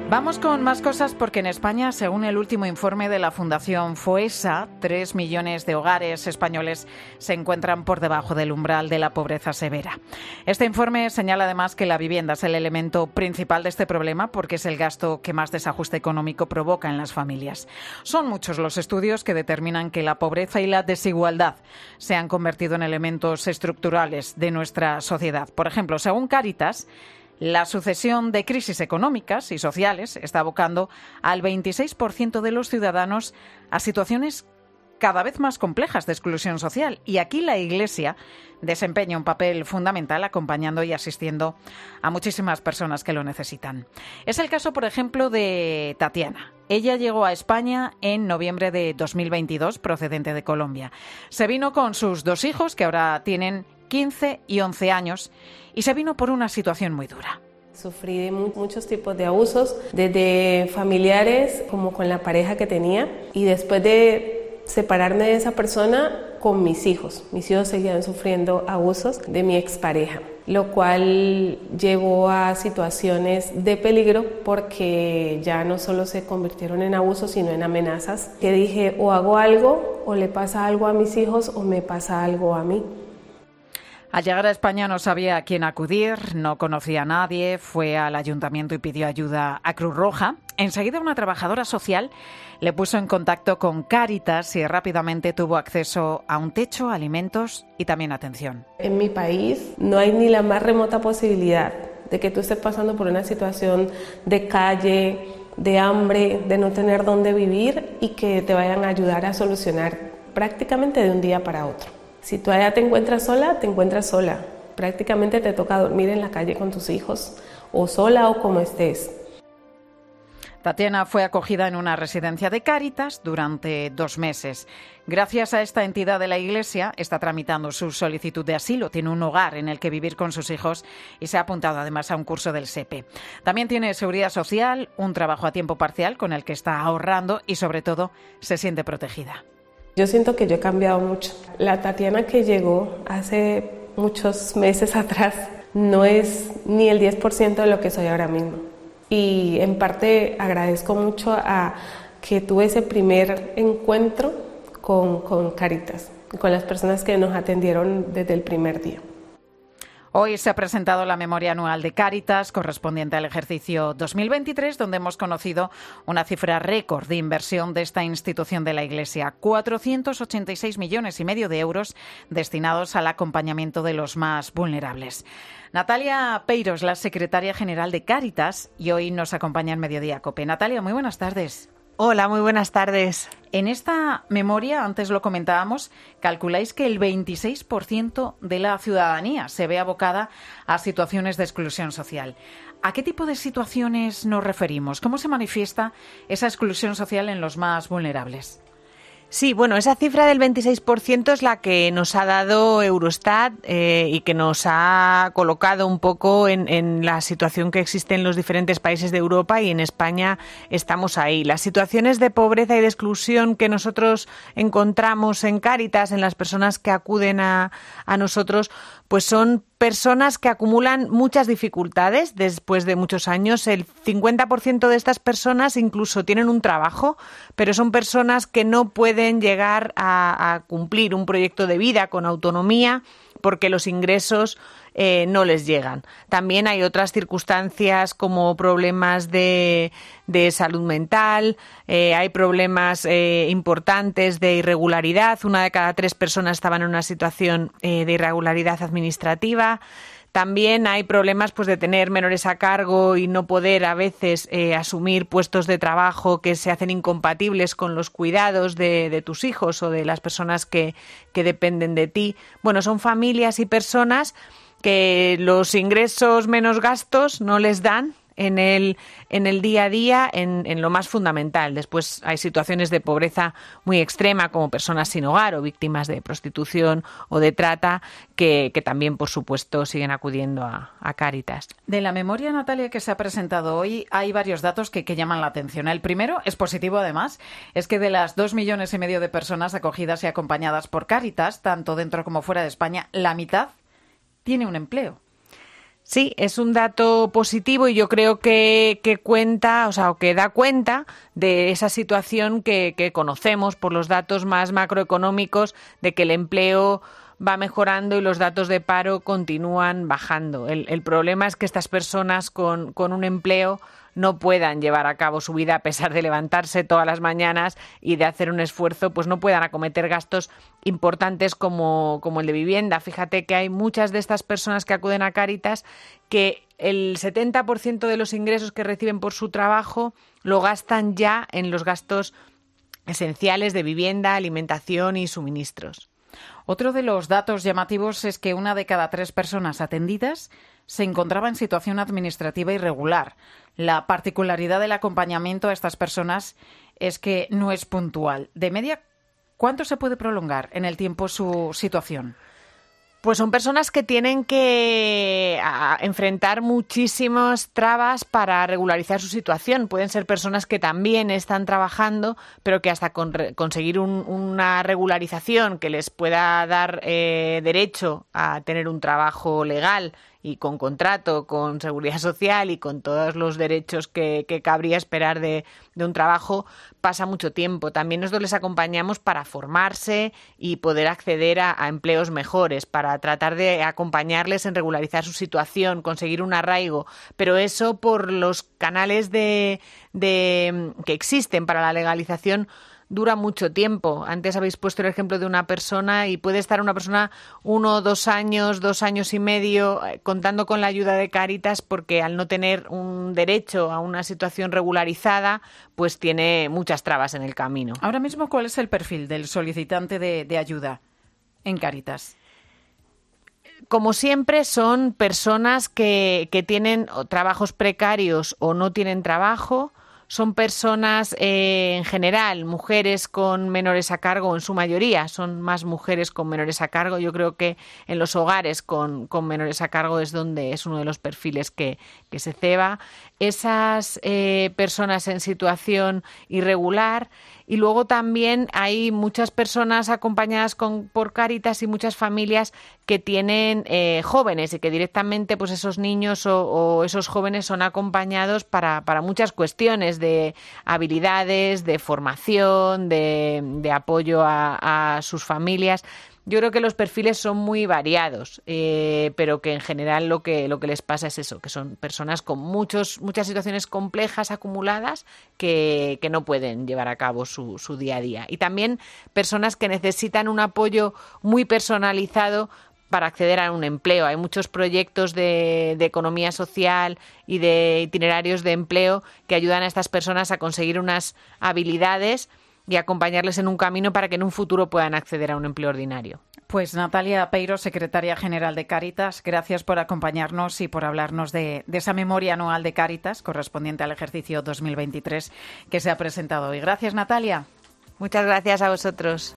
Vamos con más cosas porque en España, según el último informe de la Fundación FOESA, 3 millones de hogares españoles se encuentran por debajo del umbral de la pobreza severa. Este informe señala además que la vivienda es el elemento principal de este problema porque es el gasto que más desajuste económico provoca en las familias. Son muchos los estudios que determinan que la pobreza y la desigualdad se han convertido en elementos estructurales de nuestra sociedad. Por ejemplo, según Cáritas, la sucesión de crisis económicas y sociales está abocando al 26% de los ciudadanos a situaciones cada vez más complejas de exclusión social. Y aquí la Iglesia desempeña un papel fundamental acompañando y asistiendo a muchísimas personas que lo necesitan. Es el caso, por ejemplo, de Tatiana. Ella llegó a España en noviembre de 2022, procedente de Colombia. Se vino con sus 2 hijos, que ahora tienen 15 y 11 años, y se vino por una situación muy dura. Sufrí de muchos tipos de abusos, desde familiares como con la pareja que tenía, y después de separarme de esa persona, con mis hijos. Mis hijos seguían sufriendo abusos de mi expareja, lo cual llevó a situaciones de peligro porque ya no solo se convirtieron en abusos, sino en amenazas. Que dije, o hago algo, o le pasa algo a mis hijos, o me pasa algo a mí. Al llegar a España no sabía a quién acudir, no conocía a nadie, fue al ayuntamiento y pidió ayuda a Cruz Roja. Enseguida una trabajadora social le puso en contacto con Cáritas y rápidamente tuvo acceso a un techo, alimentos y también atención. En mi país no hay ni la más remota posibilidad de que tú estés pasando por una situación de calle, de hambre, de no tener dónde vivir y que te vayan a ayudar a solucionar prácticamente de un día para otro. Si tú allá te encuentras sola. Prácticamente te toca dormir en la calle con tus hijos, o sola o como estés. Tatiana fue acogida en una residencia de Cáritas durante 2 meses. Gracias a esta entidad de la Iglesia está tramitando su solicitud de asilo. Tiene un hogar en el que vivir con sus hijos y se ha apuntado además a un curso del SEPE. También tiene seguridad social, un trabajo a tiempo parcial con el que está ahorrando y sobre todo se siente protegida. Yo siento que yo he cambiado mucho. La Tatiana que llegó hace muchos meses atrás no es ni el 10% de lo que soy ahora mismo. Y en parte agradezco mucho a que tuve ese primer encuentro con Cáritas, con las personas que nos atendieron desde el primer día. Hoy se ha presentado la memoria anual de Cáritas correspondiente al ejercicio 2023, donde hemos conocido una cifra récord de inversión de esta institución de la Iglesia, 486,5 millones de euros destinados al acompañamiento de los más vulnerables. Natalia Peiros, la secretaria general de Cáritas, y hoy nos acompaña en Mediodía COPE. Natalia, muy buenas tardes. Hola, muy buenas tardes. En esta memoria, antes lo comentábamos, calculáis que el 26% de la ciudadanía se ve abocada a situaciones de exclusión social. ¿A qué tipo de situaciones nos referimos? ¿Cómo se manifiesta esa exclusión social en los más vulnerables? Sí, bueno, esa cifra del 26% es la que nos ha dado Eurostat y que nos ha colocado un poco en la situación que existe en los diferentes países de Europa, y en España estamos ahí. Las situaciones de pobreza y de exclusión que nosotros encontramos en Cáritas, en las personas que acuden a nosotros, pues son personas que acumulan muchas dificultades después de muchos años. El 50% de estas personas incluso tienen un trabajo, pero son personas que no pueden llegar a cumplir un proyecto de vida con autonomía porque los ingresos no les llegan. También hay otras circunstancias como problemas de salud mental, hay problemas importantes de irregularidad. 1 de cada 3 personas estaban en una situación de irregularidad administrativa. También hay problemas pues de tener menores a cargo y no poder a veces asumir puestos de trabajo que se hacen incompatibles con los cuidados de tus hijos o de las personas que dependen de ti. Bueno, son familias y personas que los ingresos menos gastos no les dan en el día a día, en lo más fundamental. Después hay situaciones de pobreza muy extrema, como personas sin hogar o víctimas de prostitución o de trata, que también, por supuesto, siguen acudiendo a Cáritas. De la memoria, Natalia, que se ha presentado hoy, hay varios datos que llaman la atención. El primero es positivo, además, es que de las 2,5 millones de personas acogidas y acompañadas por Cáritas, tanto dentro como fuera de España, la mitad tiene un empleo. Sí, es un dato positivo y yo creo que cuenta, o que da cuenta de esa situación que conocemos por los datos más macroeconómicos, de que el empleo va mejorando y los datos de paro continúan bajando. El problema es que estas personas con un empleo no puedan llevar a cabo su vida a pesar de levantarse todas las mañanas y de hacer un esfuerzo, pues no puedan acometer gastos importantes como el de vivienda. Fíjate que hay muchas de estas personas que acuden a Cáritas que el 70% de los ingresos que reciben por su trabajo lo gastan ya en los gastos esenciales de vivienda, alimentación y suministros. Otro de los datos llamativos es que 1 de cada 3 personas atendidas se encontraba en situación administrativa irregular. La particularidad del acompañamiento a estas personas es que no es puntual. De media, ¿cuánto se puede prolongar en el tiempo su situación? Pues son personas que tienen que enfrentar muchísimas trabas para regularizar su situación. Pueden ser personas que también están trabajando, pero que hasta conseguir una regularización que les pueda dar derecho a tener un trabajo legal y con contrato, con seguridad social y con todos los derechos que cabría esperar de un trabajo, pasa mucho tiempo. También nosotros les acompañamos para formarse y poder acceder a empleos mejores, para tratar de acompañarles en regularizar su situación, conseguir un arraigo, pero eso por los canales que existen para la legalización dura mucho tiempo. Antes habéis puesto el ejemplo de una persona y puede estar una persona 1, 2 años, 2 años y medio contando con la ayuda de Cáritas porque al no tener un derecho a una situación regularizada, pues tiene muchas trabas en el camino. Ahora mismo, ¿cuál es el perfil del solicitante de ayuda en Cáritas? Como siempre, son personas que tienen trabajos precarios o no tienen trabajo. Son personas, en general, mujeres con menores a cargo, en su mayoría son más mujeres con menores a cargo. Yo creo que en los hogares con menores a cargo es donde es uno de los perfiles que se ceba. Esas personas en situación irregular. Y luego también hay muchas personas acompañadas por Cáritas y muchas familias que tienen jóvenes y que directamente pues esos niños o esos jóvenes son acompañados para muchas cuestiones de habilidades, de formación, de apoyo a sus familias. Yo creo que los perfiles son muy variados, pero que en general lo que les pasa es eso, que son personas con muchas situaciones complejas acumuladas que no pueden llevar a cabo su día a día. Y también personas que necesitan un apoyo muy personalizado para acceder a un empleo. Hay muchos proyectos de economía social y de itinerarios de empleo que ayudan a estas personas a conseguir unas habilidades y acompañarles en un camino para que en un futuro puedan acceder a un empleo ordinario. Pues Natalia Peiro, secretaria general de Cáritas, gracias por acompañarnos y por hablarnos de esa memoria anual de Cáritas correspondiente al ejercicio 2023 que se ha presentado hoy. Gracias, Natalia. Muchas gracias a vosotros.